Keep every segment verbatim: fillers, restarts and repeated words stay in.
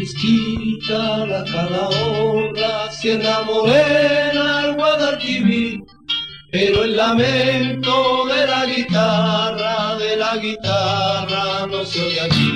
Visquita, la Calahorra, Sierra Morena, el Guadalquivir, pero el lamento de la guitarra, de la guitarra no se oye aquí.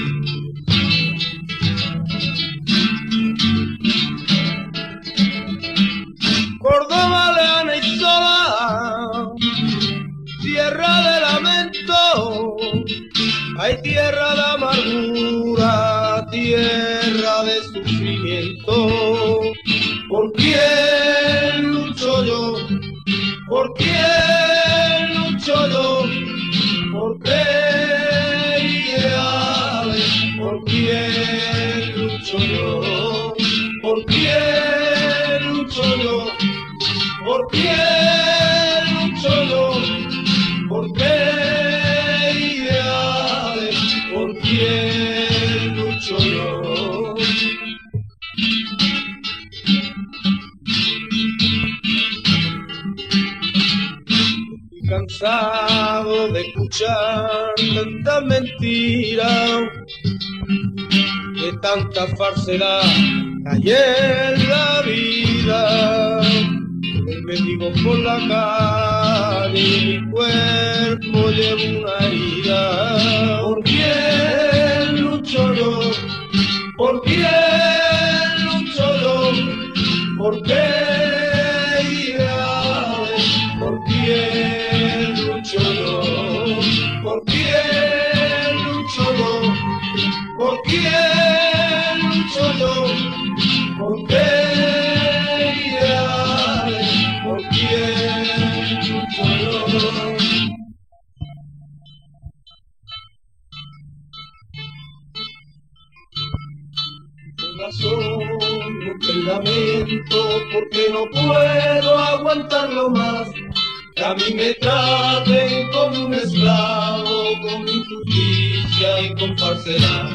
Córdoba, Leana y Sola, tierra de lamento, hay tierra de amargura, tierra de sufrimiento. ¿Por quién lucho yo? ¿Por quién lucho yo? ¿Por qué ideales? ¿Por quién lucho yo? ¿Por quién lucho yo? ¿Por quién lucho yo? ¿Por qué ideales? ¿Por quién lucho yo? Estoy cansado de escuchar tanta mentira, de tanta falsedad que hay en la vida. El mendigo por la calle y mi cuerpo lleva una herida. ¿Por quién lucho yo? ¿Por quién lucho yo? ¿Por qué ideales? ¿Por quién lucho yo? ¿Por quién lucho yo? ¿Por quién lucho yo? ¿Por qué ideales? ¿Por quién lucho yo? Por razón, porque el lamento, porque no puedo aguantarlo más. Que a mí me traten como un esclavo, con injusticia y con falsedad.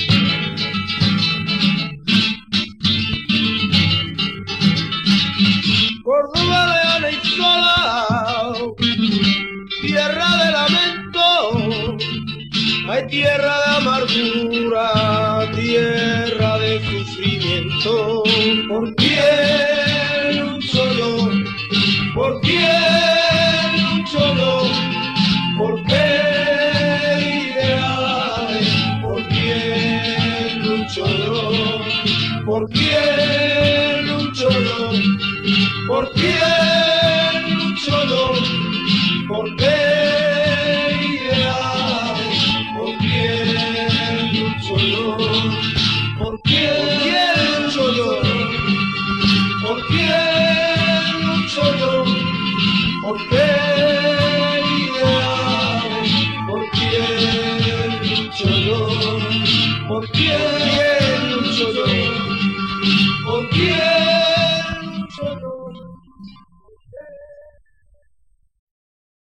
Córdoba, Leana y Sola, tierra de lamento, hay tierra de amargura, tierra de sufrimiento. ¿Por quién lucho yo? ¿Por quién lucho yo? ¿Por qué ideales? ¿Por quién lucho yo? ¿Por quién lucho yo? ¿Por quién lucho yo? ¿Por qué ideales? ¿Por quién lucho yo? ¿Por quién lucho yo? ¿Por quién lucho yo? ¿Por qué ideales? ¿Por quién lucho yo? ¿Por quién?